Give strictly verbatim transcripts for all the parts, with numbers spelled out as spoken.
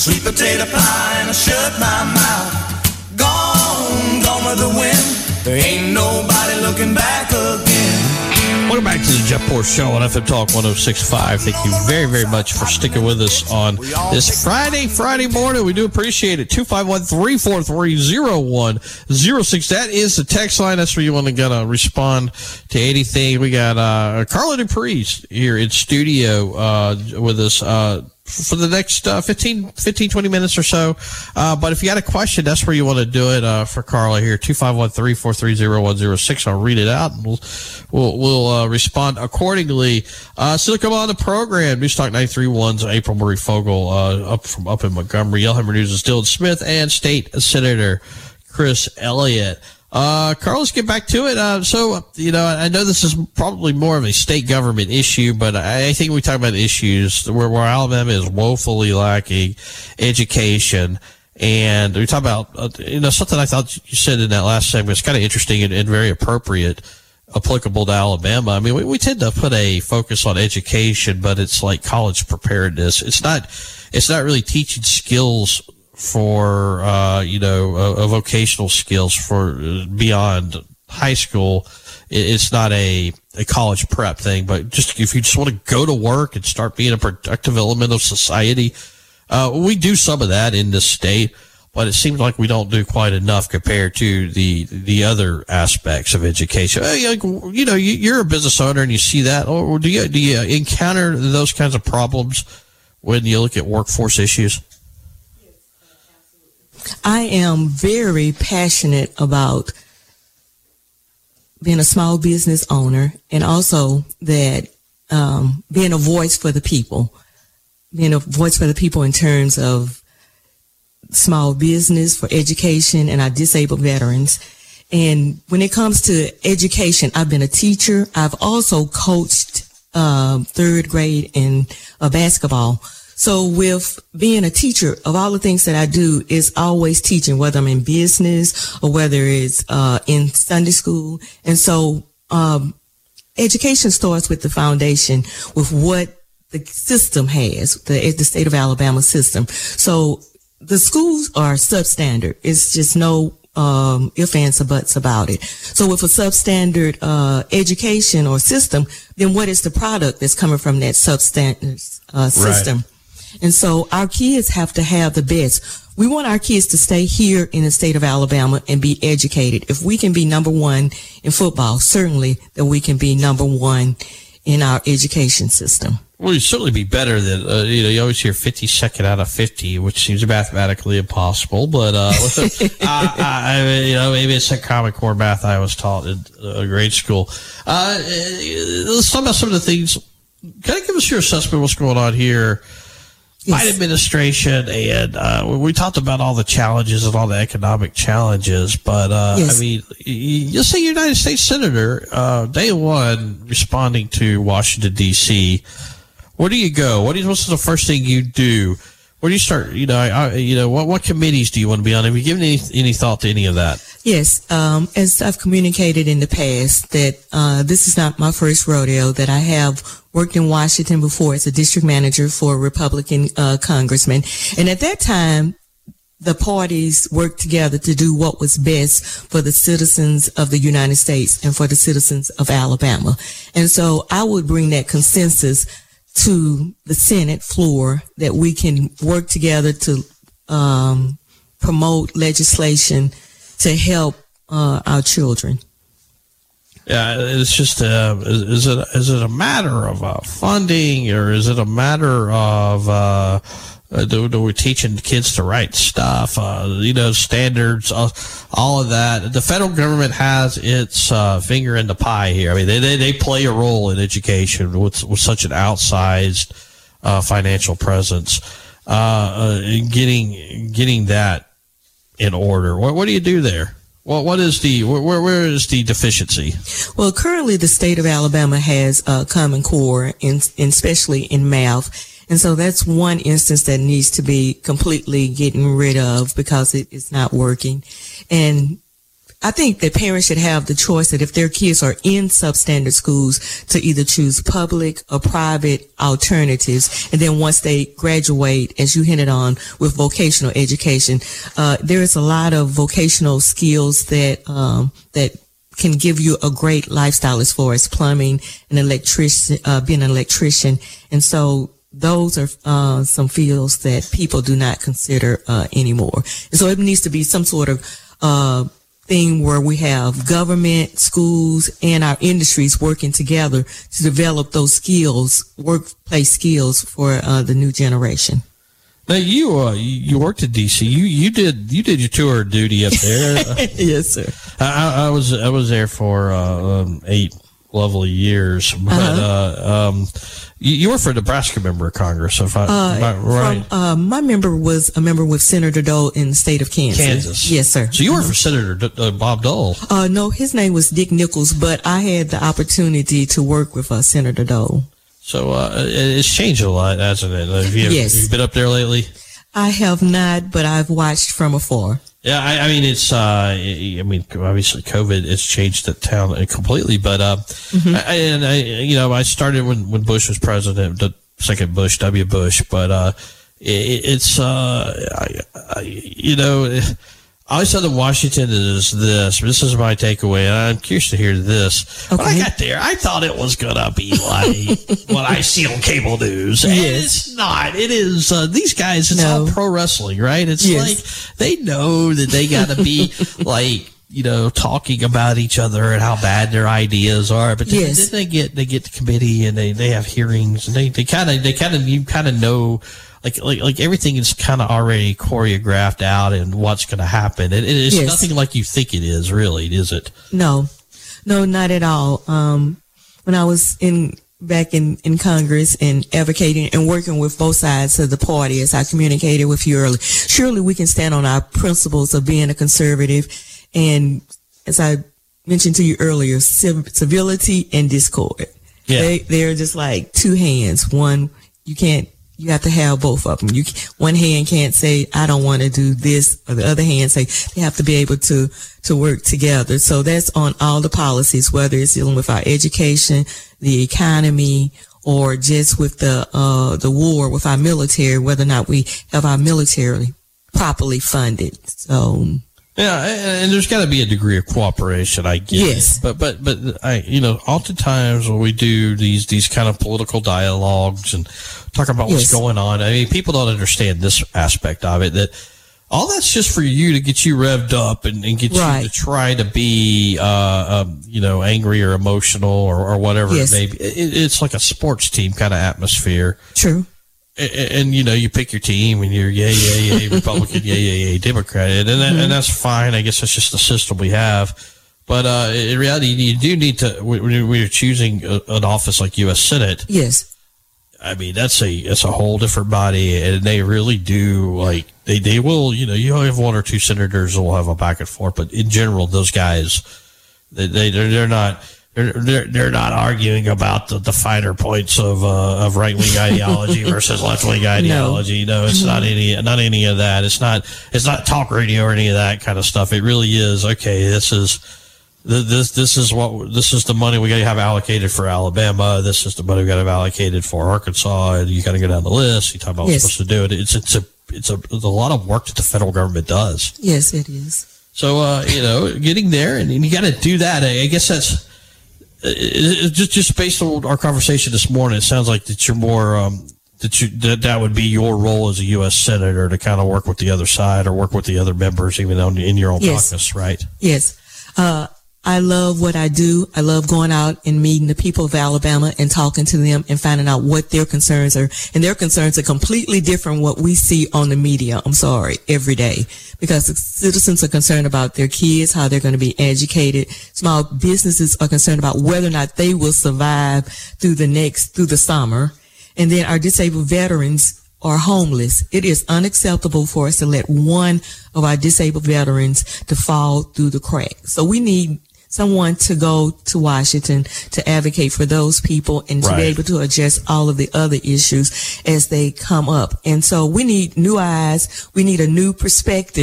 sweet potato pie and I shut my mouth. Gone, gone with the wind. There ain't nobody looking back again. Welcome back to the Jeff Poor Show on F M Talk one oh six point five. Thank you very, very much for sticking with us on this Friday, Friday morning. We do appreciate it. two five one, three four three, zero one zero six. That is the text line. That's where you want to get, uh, respond to anything. We got uh, Carla Dupree here in studio uh, with us uh, for the next uh, fifteen, twenty minutes or so. Uh, but if you got a question, that's where you want to do it uh, for Carla here. two five one, three four three, zero one zero six. I'll read it out and we'll we'll, we'll uh, respond accordingly. Uh, so to come on the program, News Talk ninety-three point one's April Marie Fogel uh, up from up in Montgomery. Yellhammer News' Dylan Smith and State Senator Chris Elliott. Uh, Carl, let's get back to it. Uh, so, you know, I know this is probably more of a state government issue, but I think we talk about issues where, where Alabama is woefully lacking education. And we talk about, uh, you know, something I thought you said in that last segment is kind of interesting and, and very appropriate, applicable to Alabama. I mean, we, we tend to put a focus on education, but it's like college preparedness. It's not, it's not really teaching skills for, uh, you know, uh, vocational skills for uh, beyond high school. It's not a, a college prep thing, but just if you just want to go to work and start being a productive element of society, uh, we do some of that in this state, but it seems like we don't do quite enough compared to the, the other aspects of education. You know, you're a business owner and you see that, or do you, do you encounter those kinds of problems when you look at workforce issues? I am very passionate about being a small business owner and also that um, being a voice for the people, being a voice for the people in terms of small business, for education, and our disabled veterans. And when it comes to education, I've been a teacher. I've also coached uh, third grade in uh, basketball. So with being a teacher, of all the things that I do is always teaching, whether I'm in business or whether it's uh, in Sunday school. And so um, education starts with the foundation, with what the system has, the, the state of Alabama system. So the schools are substandard. It's just no um, ifs, ands, or buts about it. So with a substandard uh, education or system, then what is the product that's coming from that substandard uh, system? Right. And so our kids have to have the best. We want our kids to stay here in the state of Alabama and be educated. If we can be number one in football, certainly that we can be number one in our education system. Well, you'd certainly be better than, uh, you know, you always hear fifty-second out of fifty, which seems mathematically impossible, but, uh, I, I, I mean, you know, maybe it's a Common Core math I was taught in uh, grade school. Uh, let's talk about some of the things. Kind of give us your assessment of what's going on here. Yes. Biden administration, and uh, we talked about all the challenges and all the economic challenges, but uh, yes. I mean, you'll say United States Senator, uh, day one, responding to Washington, D C. Where do you go? What is, what's the first thing you do? Where do you start? You know, I, you know, what what committees do you want to be on? Have you given any any thought to any of that? Yes, um, as I've communicated in the past, that uh, this is not my first rodeo. That I have worked in Washington before as a district manager for a Republican uh, congressman, and at that time, the parties worked together to do what was best for the citizens of the United States and for the citizens of Alabama. And so, I would bring that consensus to the Senate floor, that we can work together to um, promote legislation to help uh, our children. Yeah, it's just uh, is, is it is it a matter of uh, funding, or is it a matter of uh, do, do we teaching kids to write stuff? Uh, you know, standards, uh, all of that. The federal government has its uh, finger in the pie here. I mean, they they, they play a role in education with, with such an outsized uh, financial presence. Uh, uh, getting getting that in order. What what do you do there? Well, what is the where where is the deficiency? Well, currently the state of Alabama has a Common Core, in, in especially in math, and so that's one instance that needs to be completely getting rid of because it is not working. And I think that parents should have the choice that if their kids are in substandard schools to either choose public or private alternatives. And then once they graduate, as you hinted on, with vocational education, uh, there is a lot of vocational skills that, um, that can give you a great lifestyle as far as plumbing and electrician, uh, being an electrician. And so those are uh, some fields that people do not consider uh, anymore. And so it needs to be some sort of uh, thing where we have government, schools, and our industries working together to develop those skills, workplace skills for uh, the new generation. Now you uh, you worked at D C. You you did you did your tour of duty up there. Yes, sir. I, I was I was there for uh, um, eight lovely years, but uh-huh. uh, um, you, you were for a Nebraska member of Congress, if I, uh, if I right. From, uh, my member was a member with Senator Dole in the state of Kansas. Kansas, yes, sir. So you uh-huh. worked for Senator D- uh, Bob Dole. Uh, no, his name was Dick Nichols, but I had the opportunity to work with uh, Senator Dole. So uh, it's changed a lot, hasn't it? Have you, yes. Have you been up there lately? I have not, but I've watched from afar. Yeah, I, I mean, it's, uh, I mean, obviously COVID has changed the town completely, but, uh, mm-hmm. I, and I, you know, I started when, when Bush was president, the second Bush, W. Bush, but, uh, it, it's, uh, I, I, you know, I always thought that Washington is this. This is my takeaway, and I'm curious to hear this. Okay. When I got there, I thought it was going to be like what I see on cable news. And yes. It's not. It is, uh, these guys, it's no. all pro wrestling, right? It's yes. like they know that they got to be like, you know, talking about each other and how bad their ideas are. But then, yes. then they get they get to committee and they, they have hearings and they, they kind of, they kind of, you kind of know. Like, like, like everything is kind of already choreographed out and what's going to happen. It, it is yes. nothing like you think it is, really, is it? No, no, not at all. Um, when I was in back in, in Congress and advocating and working with both sides of the party, as I communicated with you earlier, surely we can stand on our principles of being a conservative. And as I mentioned to you earlier, civ- civility and discord. Yeah. They, they're just like two hands. One, you can't. You have to have both of them. You, one hand can't say, I don't want to do this, or the other hand say, they have to be able to, to work together. So that's on all the policies, whether it's dealing with our education, the economy, or just with the, uh, the war with our military, whether or not we have our military properly funded. So. Yeah, and there's got to be a degree of cooperation, I guess. Yes. But, but, but, I, you know, oftentimes when we do these, these kind of political dialogues and talk about what's yes. going on, I mean, people don't understand this aspect of it, that all that's just for you to get you revved up and, and get right. you to try to be, uh, um, you know, angry or emotional or, or whatever yes. it may be. It, it's like a sports team kind of atmosphere. True. And, and, you know, you pick your team and you're yay, yay, yay, Republican, yay, yay, yay, Democrat. And, that, mm-hmm. and that's fine. I guess that's just the system we have. But uh, in reality, you do need to, when you're choosing a, an office like U S Senate. Yes. I mean, that's a, it's a whole different body. And they really do, like, they, they will, you know, you have one or two senators that will have a back and forth. But in general, those guys, they, they, they're, they're not. They're, they're not arguing about the, the finer points of uh, of right wing ideology versus left wing ideology. No, no it's not any not any of that. It's not it's not talk radio or any of that kind of stuff. It really is okay. This is this this is what this is the money we got to have allocated for Alabama. This is the money we got to have allocated for Arkansas. And you got to go down the list. You talk about yes. what's supposed to do it. It's it's a it's a it's a lot of work that the federal government does. Yes, it is. So uh, you know, getting there and, and you got to do that. I guess that's. It, just just based on our conversation this morning, it sounds like that you're more um, that you that, that would be your role as a U S senator to kind of work with the other side or work with the other members, even though in your own yes. caucus, right? Yes. Uh, I love what I do. I love going out and meeting the people of Alabama and talking to them and finding out what their concerns are. And their concerns are completely different from what we see on the media. I'm sorry, every day. Because the citizens are concerned about their kids, how they're going to be educated. Small businesses are concerned about whether or not they will survive through the next, through the summer. And then our disabled veterans are homeless. It is unacceptable for us to let one of our disabled veterans to fall through the cracks. So we need someone to go to Washington to advocate for those people and to right. be able to address all of the other issues as they come up. And so we need new eyes. We need a new perspective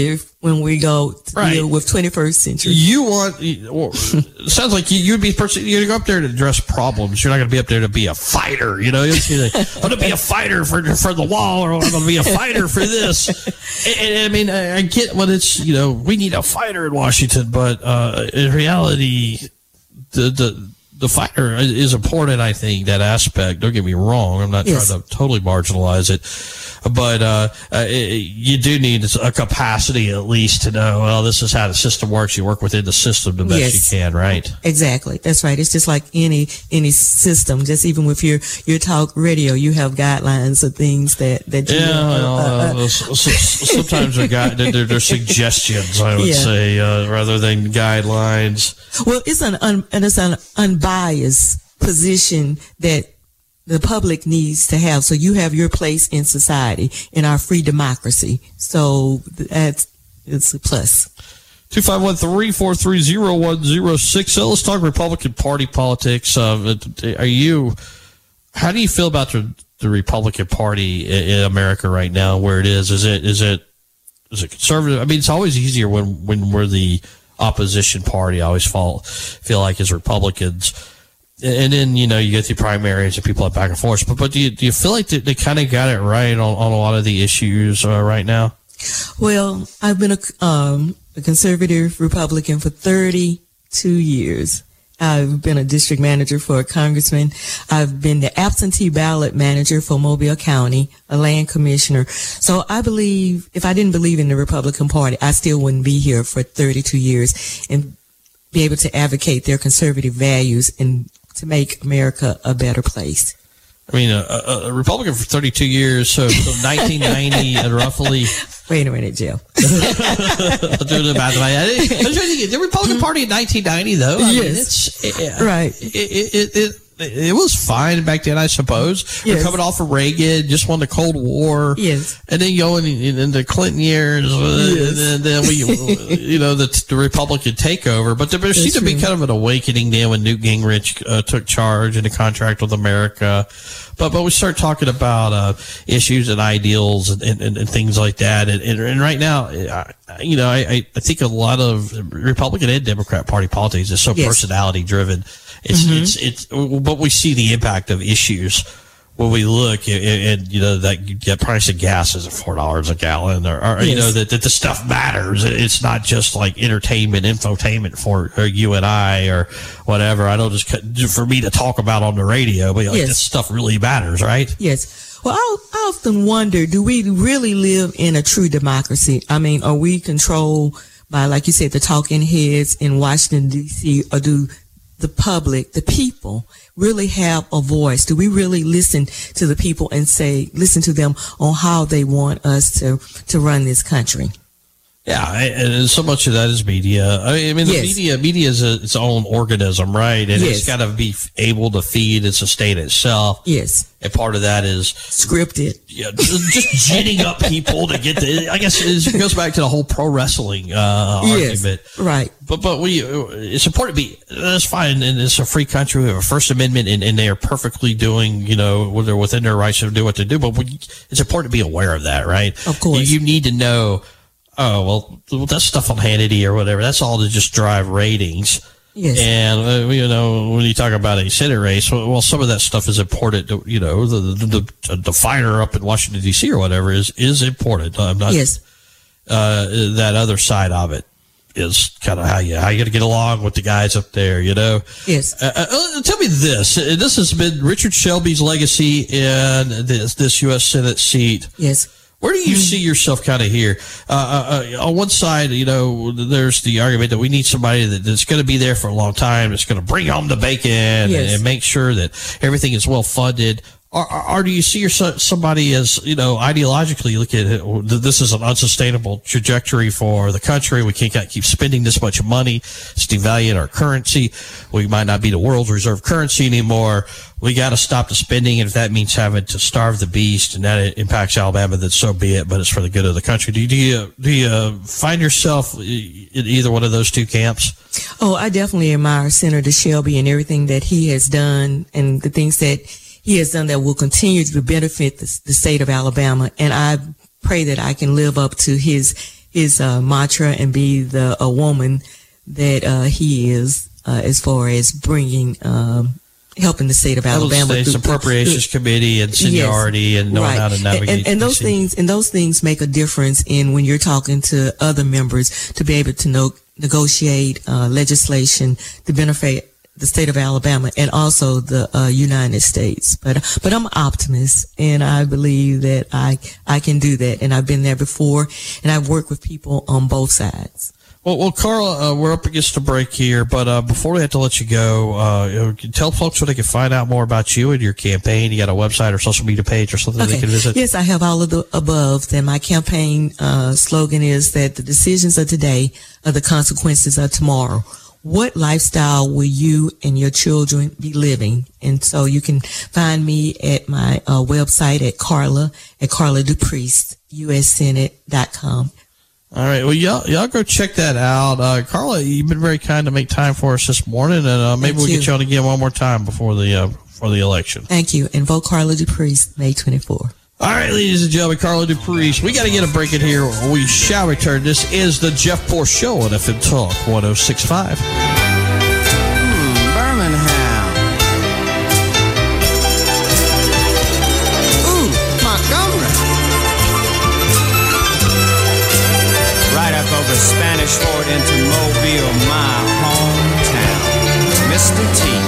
when we go to Right. deal with twenty-first century. You want, well, it sounds like you, you'd be person, you're going to go up there to address problems. You're not going to be up there to be a fighter, you know? You're like, I'm going to be a fighter for for the wall, or I'm going to be a fighter for this. And, and, I mean, I, I get what it's, you know, we need a fighter in Washington, but uh, in reality, the, the, the fighter is important, I think, that aspect. Don't get me wrong. I'm not Yes. trying to totally marginalize it. But uh, uh, you do need a capacity at least to know, well, this is how the system works. You work within the system the best Yes. you can, right? Exactly. That's right. It's just like any any system. Just even with your, your talk radio, you have guidelines of things that, that you Yeah, uh, well, uh, uh, s- s- sometimes they're, gui- they're, they're suggestions, I would Yeah. say, uh, rather than guidelines. Well, it's an un, and it's an unbiased position that the public needs to have. So you have your place in society, in our free democracy. So that's it's a plus. two five one, three four three, zero one zero six. So let's talk Republican Party politics. Uh, are you, how do you feel about the, the Republican Party in, in America right now, where it is? Is it, is it, is it conservative? I mean, it's always easier when, when we're the opposition party. I always fall, feel like as Republicans. And then, you know, you get the primaries and people have back and forth. But, but do you, do you feel like they, they kind of got it right on, on a lot of the issues uh, right now? Well, I've been a, um, a conservative Republican for thirty-two years. I've been a district manager for a congressman. I've been the absentee ballot manager for Mobile County, a land commissioner. So I believe, if I didn't believe in the Republican Party, I still wouldn't be here for thirty-two years and be able to advocate their conservative values and to make America a better place. I mean, a, a, a Republican for thirty-two years, so, so nineteen ninety, and roughly. Wait a minute, Jill. I'll do the math. I was trying to get the Republican Party in nineteen ninety, though. I Yes. mean, it's, it, Right. It, it, it, it, it was fine back then, I suppose. We're Yes. coming off of Reagan, just won the Cold War. Yes. And then going in, in the Clinton years, uh, Yes. and then, then we, you know, the, the Republican takeover. But there That's seemed to be true. kind of an awakening then when Newt Gingrich uh, took charge in a contract with America. But but we start talking about uh, issues and ideals and, and, and things like that. And, and, and right now, I, you know, I, I think a lot of Republican and Democrat Party politics is so Yes. personality driven. It's, Mm-hmm. it's, it's, but we see the impact of issues when we look and, and you know, that that price of gas is at four dollars a gallon, or, or you Yes. know, that, that the stuff matters. It's not just like entertainment, infotainment for or you and I or whatever. I don't just, for me to talk about on the radio, but like, Yes. this stuff really matters, right? Yes. Well, I, I often wonder, do we really live in a true democracy? I mean, are we controlled by, like you said, the talking heads in Washington, D C, or do the public, the people, really have a voice? Do we really listen to the people and say, listen to them on how they want us to, to run this country? Yeah, and so much of that is media. I mean, I mean the Yes. media, media is a, its own organism, right? And Yes. it's got to be able to feed and sustain itself. Yes. And part of that is Scripted. yeah, just ginning up people to get the. I guess it goes back to the whole pro wrestling uh, Yes. argument. Right. But but we, it's important to be. That's fine, and it's a free country. We have a First Amendment, and, and they are perfectly doing. You know, they're within their rights to do what they do. But we, it's important to be aware of that, right? Of course. you, you need to know. Oh well, well, that stuff on Hannity or whatever. That's all to just drive ratings. Yes. And uh, you know, when you talk about a Senate race, well, well, some of that stuff is important. To, you know, the the, the the fighter up in Washington D C or whatever is is important. I'm not. Yes. Uh, that other side of it is kind of how you how you got to get along with the guys up there. You know. Yes. Uh, uh, tell me this. Uh, This has been Richard Shelby's legacy in this this U S Senate seat. Yes. Where do you see yourself kind of here? Uh, uh, on one side, you know, there's the argument that we need somebody that, that's going to be there for a long time, that's going to bring home the bacon and, Yes. and make sure that everything is well funded. Or, or, or do you see yourself somebody as, you know, ideologically look at it, this is an unsustainable trajectory for the country. We can't keep spending this much money. It's devaluing our currency. We might not be the world's reserve currency anymore. We got to stop the spending, and if that means having to starve the beast and that impacts Alabama, then so be it. But it's for the good of the country. Do you do you, do you find yourself in either one of those two camps? Oh, I definitely admire Senator Shelby and everything that he has done and the things that he has done that will continue to benefit the, the state of Alabama. And I pray that I can live up to his his uh, mantra and be the a woman that uh, he is uh, as far as bringing. Um, helping the state of Alabama States through, Appropriations through, Committee and seniority yes, and knowing right. how to navigate. And, and, and those things and those things make a difference in when you're talking to other members to be able to know, negotiate uh, legislation to benefit the state of Alabama and also the uh, United States. But but I'm an optimist, and I believe that I I can do that. And I've been there before, and I've worked with people on both sides. Well, well, Carla, uh, we're up against a break here, but uh, before we have to let you go, uh, you know, tell folks where they can find out more about you and your campaign. You got a website or social media page or something okay. they can visit? Yes, I have all of the above. And my campaign uh, slogan is that the decisions of today are the consequences of tomorrow. What lifestyle will you and your children be living? And so you can find me at my uh, website at Carla, at Carla DuPriest, U S Senate dot com. All right. Well, y'all, y'all go check that out. Uh, Carla, you've been very kind to make time for us this morning, and uh, maybe we'll get you on again one more time before the uh, before the election. Thank you. And vote Carla DuPriest, May twenty-fourth. All right, ladies and gentlemen, Carla DuPriest. We got to get a break in here. We shall return. This is the Jeff Poor Show on F M Talk one oh six point five. Hmm, Birmingham. Ooh, Montgomery. Right up over Spanish Fort into Mobile, my hometown. Mister T.